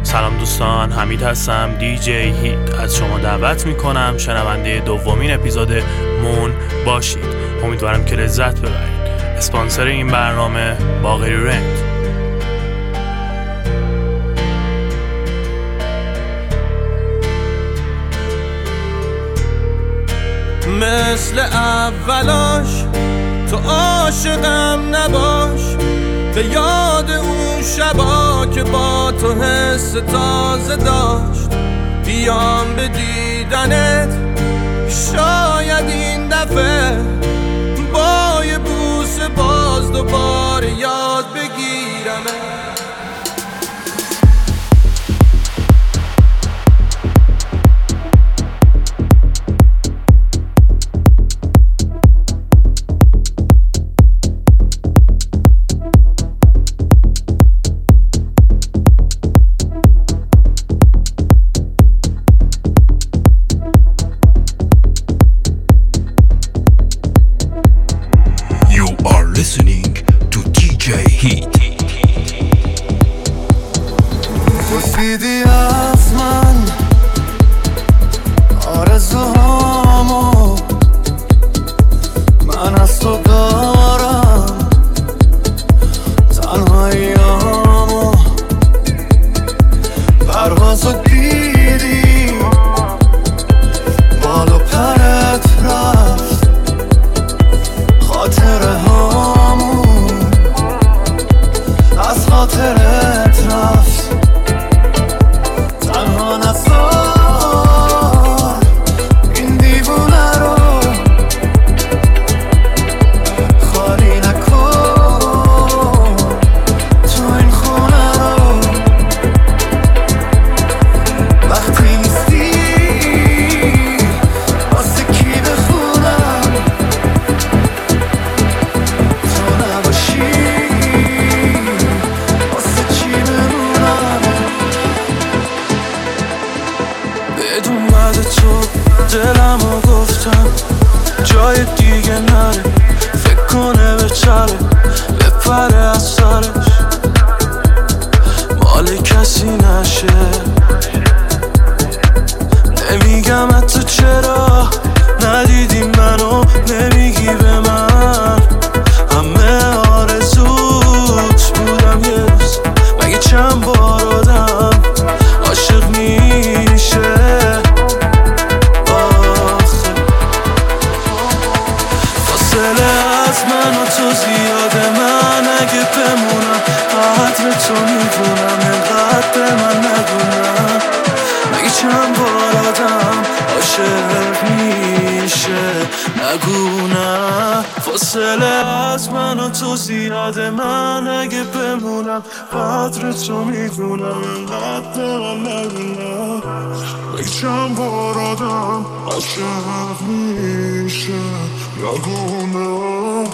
سلام دوستان، حمید هستم، دیجی هیت. از شما دعوت میکنم شنونده دومین اپیزود مون باشید. امیدوارم که لذت ببرید. اسپانسر این برنامه باقری رنت. مثل اولاش تو عاشقم نباش، به یاد اون شبا که با تو حس تازه داشت. بیام به دیدنت شاید این دفعه با یه بوس باز دوباره یاد بگیرمه. Listening to DJ Heat. پرسیدی از من آرزوهامو، من از تو دارم تنهاییامو. پروازو دیدی بال و پرت رفت، خاطره هامون از خاطرت رفت. تنها نذار این دیوونه رو خالی نکن، تو این خونه رو وقتی نیستی واسه کی بخونم، تو نباشی واسه چی بمونم. بدون بعد تو دلمو گفتم جای دیگه نره، فکر کنه بچره بپره از سرش، مال کسی نشه. نمیگم حتی چرا ندیدی منو، نمیگی به من همه آرزوت بودم یه روز. مگه چند بار آدم عاشق میشه؟ آخه فاصله از من و تو زیاده، من اگه بمونم قدر تو میدونم، اینقدر من ندونم. مگه چند بار آدم عاشق میشه؟ نگو نه. فاصله از من و تو زیاده، من اگه بمونم قدر تو میدونم، اینقدر من ندونم. مگه چند بار آدم عاشق میشه؟ نگو نه.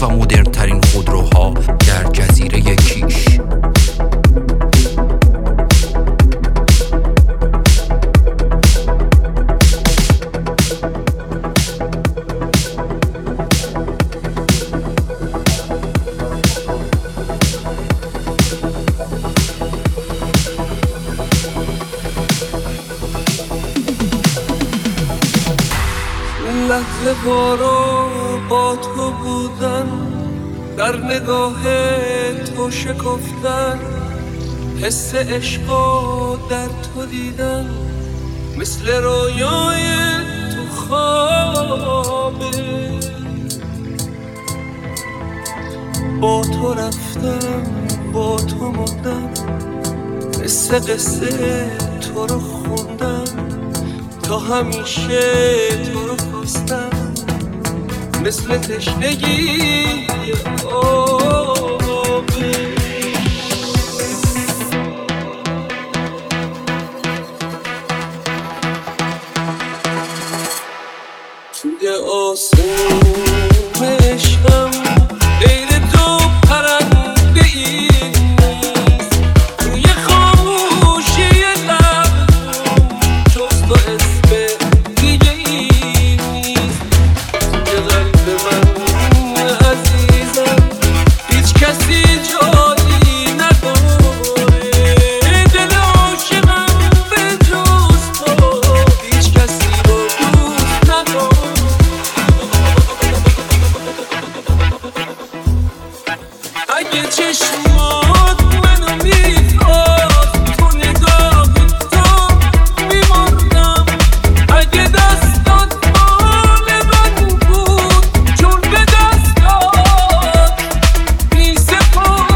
و مدرن ترین خودروها در جزیره کیش. لحظه بارا با تو بودن، در نگاه تو شکفتن، حس عشقا در تو دیدن، مثل رویای تو خوابه. با تو رفتم با تو موندم، مثل قصه تو رو خوندم، تا همیشه تو رو خواستم، مثل تشنگی آبه. توی آسمون عشقم غیر تو پرنده ای نیست، توی خاموشی لب جز تو اسم دیگه ای نیست. توی قلب من عزیزم هیچ کسی جایی نداره، دل عاشقم به جز تو هیچ کسی رو دوست نداره. اگه چشمات منو میخواست، تو نگاه تو میمردم. اگه دستات مال من بود، چون به دستات میسپردم.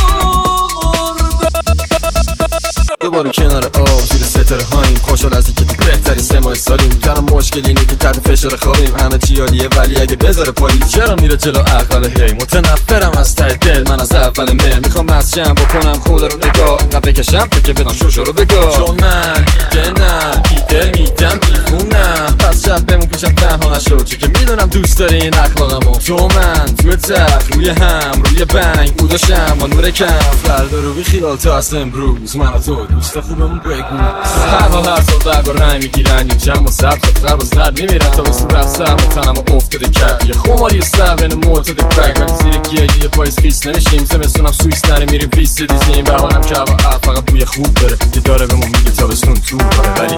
دوباره کنار آب زیر ستاره هاییم، خوشحال از اینکه تو بهترین 3 ماه سالیم. تنها مشکل اینه که تحت فشار خوابیم، همه چی عالیه ولی اگه بذاره پاییز چرا میره جلو عقل. هی متنفرم از ته دل، من از اول مهر میخوام مسجم بکنم خدا رو نگاه، انقدر بکشم تو که بدان شوشو رو بگاه. چون من دیگه نه بیدل میدم بیخونم، پس شب بمون پیشم تنها نشو، چون که میدونم دوست داری این اخلاقمو. چون من توی تخت روی هم روی بنگ بوداشم با نور کم، فردا رو بی خیال تا اصل امروز من و تو دوست خوبمون بگو. هر حال هر سال برگا رنگ میگیرن یه جمع و سبت خطر باز نرد میمیرن، تا به صورت سر متنم و افتاده کرد یه خماری سر بین معتد کرک. ولی زیر گیه یه پایز خیس نمیشیم، زمستونم سویس نره میریم ویست دیزنیم، بهانم که هوا فقط بوی خوب داره، یه داره بهمون میگه تابستون تو داره. ولی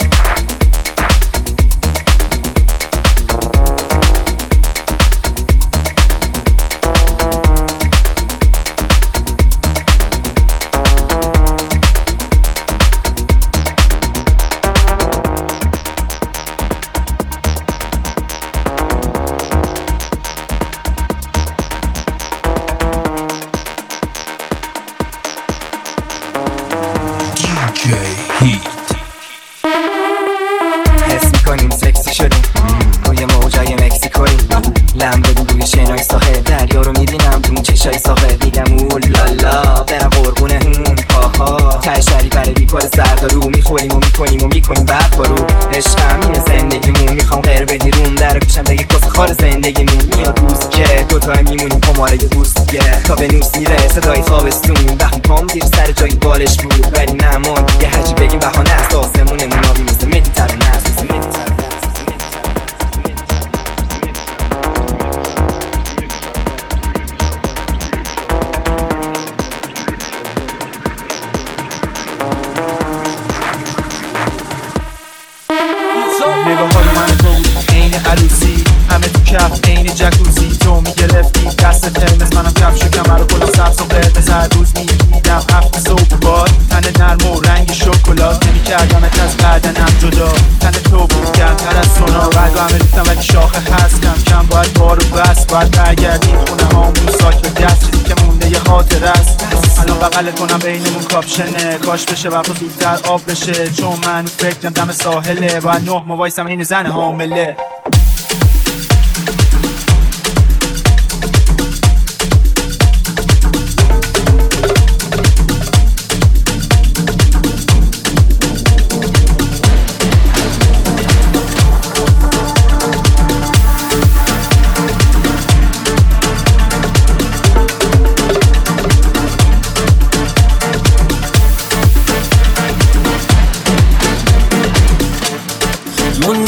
حس میکنیم سکسی شدیم، روی موجای مکسیکویم، لم بدون روی شنای ساحل، دریا رو میبینم تو چشای ساحل، میگم اولالا برم قربونه پاها، ته شری برای بیکار سردارو، میخوریم و میکنیم بعد بارو. عشقم اینه زندگیمون، میخوام غیر بدی روم در پیشم بگی کس خار زندگیمون. میاد روزی که دوتای میمونیم پماره یه دوست دیگه، تا به نوس میره صدای خوابستون، وقتی پام زیر سر جای بالش بود ولی نمون یه هرچی بگیم بهانه است. آسمونمون آبی مثل مدیترانه است، مثل مدیترانه. نگاه های من تو بود عین عروسی، همه تو کف عین جکوزی، تو میگرفتی دست قرمز منم کفش و کمر و کلام سبز و قرمز. هر روز میدیدم هفت صبح باد، تن نرم و رنگ شکلات، نمیکردمت از بدنم جدا، تن تو بود گرمتر از سونا. بعد همه ریختم ولی شاخه هستم، کم باید بارو بس، باید برگردیم خونه هامون ساک به دست، چیزی که مونده یه خاطر است. الان بغلت کنم بینمون کاپشنه، کاش بشه وقت زودتر آب بشه، چون من فکرم دم ساحله، باید 9 ماه وایسم این زن حامله.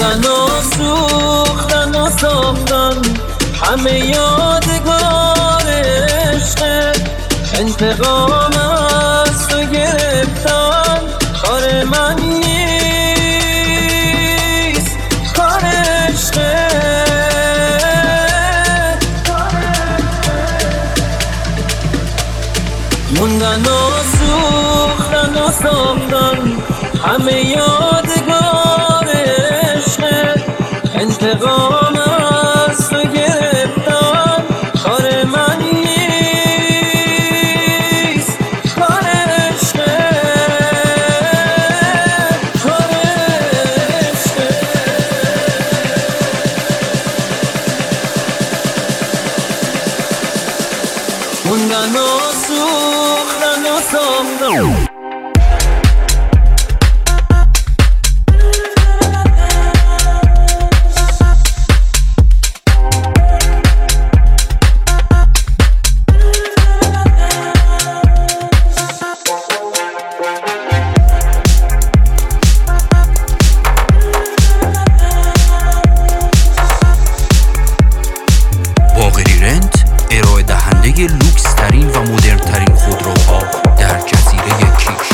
موندن و سوختن و ساختن همه یادگار عشق انتقام از تو گرفتن کار من نیست کار عشقه موندن و سوختن و ساختن همه یادگار عشق انتقام از تو گرفتن کار من نیست کار عشقه کار عشقه موندن و سوختن و ساختن لوکس ترین و مدرن ترین خودروها در جزیره کیش.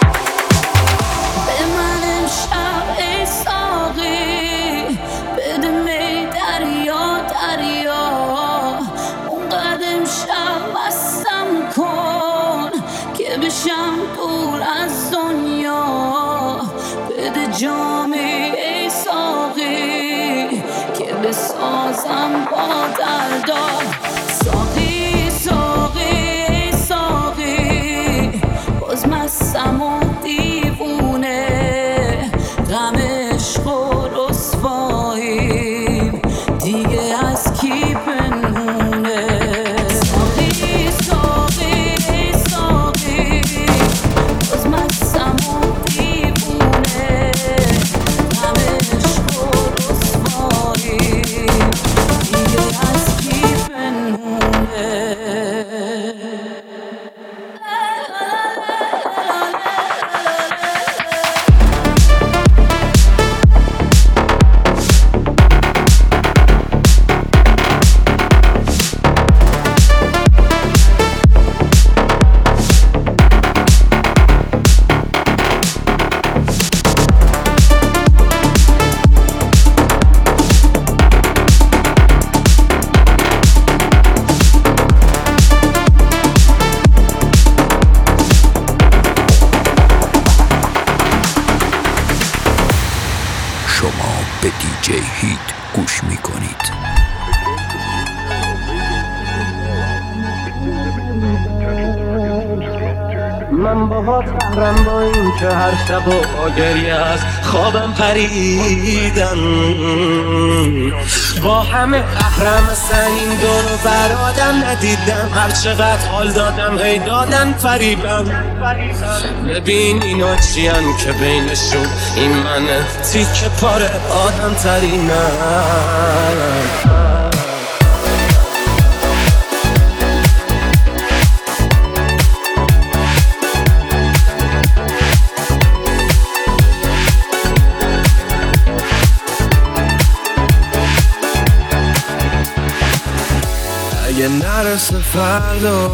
به من امشب ای ساقی بده می دریا دریا اونقدر امشب مستم کن که بشم دور از دنیا بده جامی ای ساقی که بسازم با دردا ساقی مستم و دیوونه غم عشق و رسواییم دیگه از کی پنهونه ساقی ساقی ساقی باز مستم و دیوونه غم عشق و رسواییم دیگه از کی پنهونه شما به دیجی هیت گوش میکنید. من باهات قهرم با این که هر شب و گریه از خوابم پریدن با همه قهرم سنین دور و برادم ندیدم هر چقدر حال دادم هی دادن فریبم ببین اینا چیان که بینشون این منه تیکه پاره آدم ترینم اگه نرسه فردا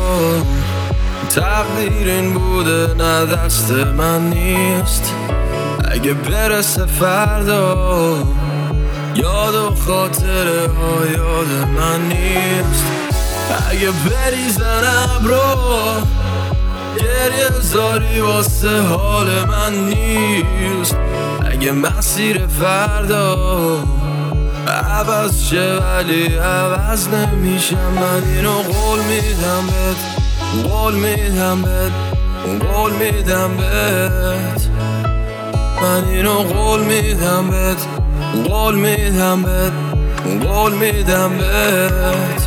تقدیر این بوده نه دست من نیست اگه برسه فردا یاد و خاطره ها یاد من نیست اگه بریزن ابرو گریه زاری واسه حال من نیست اگه مسیر فردا عوض شه ولی عوض نمیشم من اینو قول میدم بهت قول میدم بهت قول میدم بهت من اینو قول میدم بهت قول میدم بهت قول میدم بهت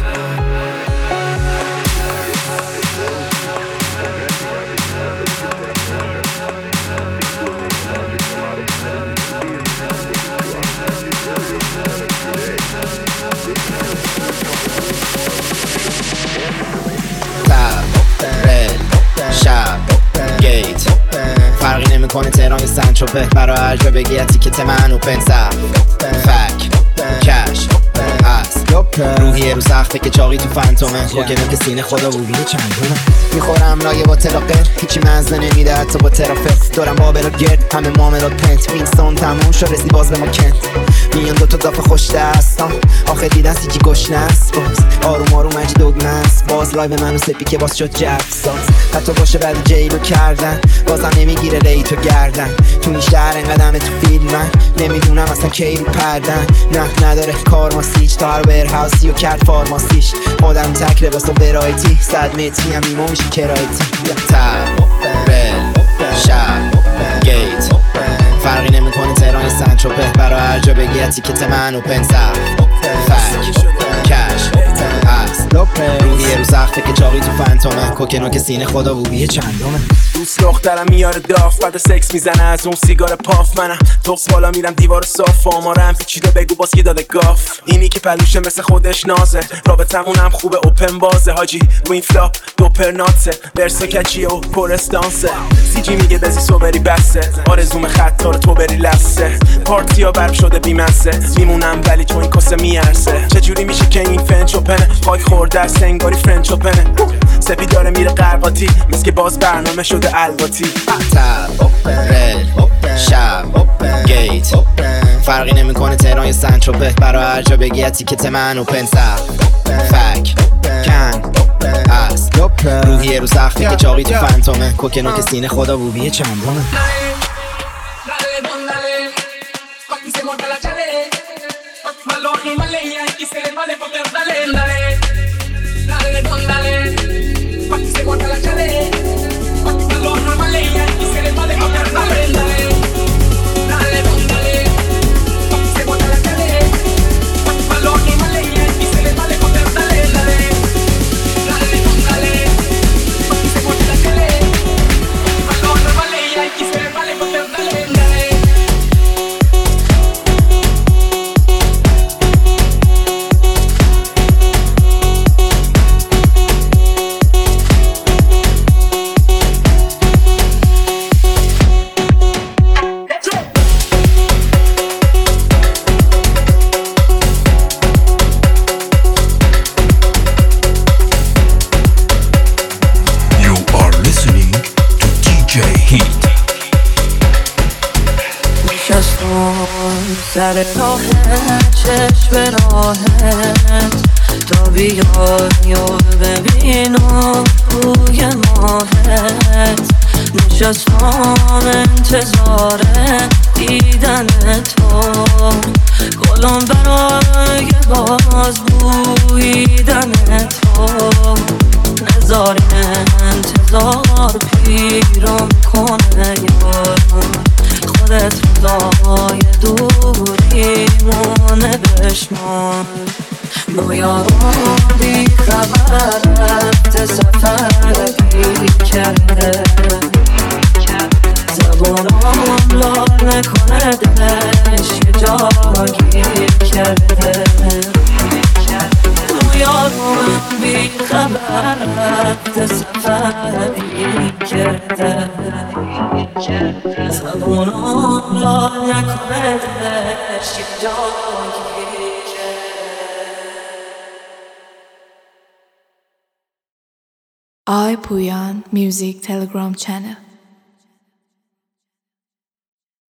فرقی نمیکنه تهران یا سنتروپه برای هر جا بگی تیکت منو پنسر فک کش هست روحیه رو سخته که چاقی تو فانتومه کوکنه که سینه خدا بوبیه چندونه میخورم لایه با تلاقه هیچی مزه نمیده حتی با ترافت دارم بابلات گرد همه معاملات پنت وینستون تموم شد رسی باز به ما کنت میان دوتا دافه خوش دستان آخه دیدن سیچی گشنه است باز آروم آروم عجی دگمه است باز لایو منو سپی که باز شد جفساز حتی باشه بعد جیلو کردن بازم نمیگیره ریتو گردن تو این شهر انقدمه تو فیلم من نمیدونم اصلا کی رو پردن نه نداره کار ما سیچ تا هر ورهاوسی و کرد فارماسیش آدم تک لباس و برایتی 100 متری هم ایمو میشه کرایتی تبل شب گیت فرقی نمیکنه تهران سنتروپه برای هر جا بگی تیکت من و پنسر فک کش هست روحیه رو سخته که چاقی تو فانتومه کوکنو که سینه خدا بوبیه چندمه دوست دخترم میاره داف بعد سکس میزنه از اون سیگار پاف منم توکس بالا میرم دیوار صاف آمارم پیچیده بگو باز کی داده گاف اینی که پلوشه مثل خودش نازه رابطمونم خوبه اوپن بازه حاجی وین فلاپ دوپر ناتسه برسا کچیه و پرستانسه سی جی میگه بزی صبری بسه آرزوم خطا رو تو بری لسه پارتیا برم شده بیمنسه میمونم ولی تو این کسه میارسه چجوری میشه که این فنچ اوپنه خاک خورده سنگاری فرنچ اوپنه سپی داره میره قرقاتی مثل که باز برنامه شده الواتی رل شب گیت فرقی نمیکنه تهران یا سنتروپه برای هر جا بگی تیکت من و پنسر فک کن هست روحیه رو سخته که چاقی تو فانتومه کوکنو که سینه خدا بوبیه چندمه سر راه چشم راهت تا بیای و ببینم روی ماهت نشستم انتظار دیدن تو گلم برای باز بویدن تو نزارین انتظار پیرم کنه خودت رضای دوریمونه بشمار ما یارم بی خبر رفت سفر بی کرده زبانم لال نکنه دلش یه جا گیر کرده ما یارم بی خبر رفت سفر بی کرده زبانم لال نکنه دلش یه جا گیر I Puyan Music Telegram channel.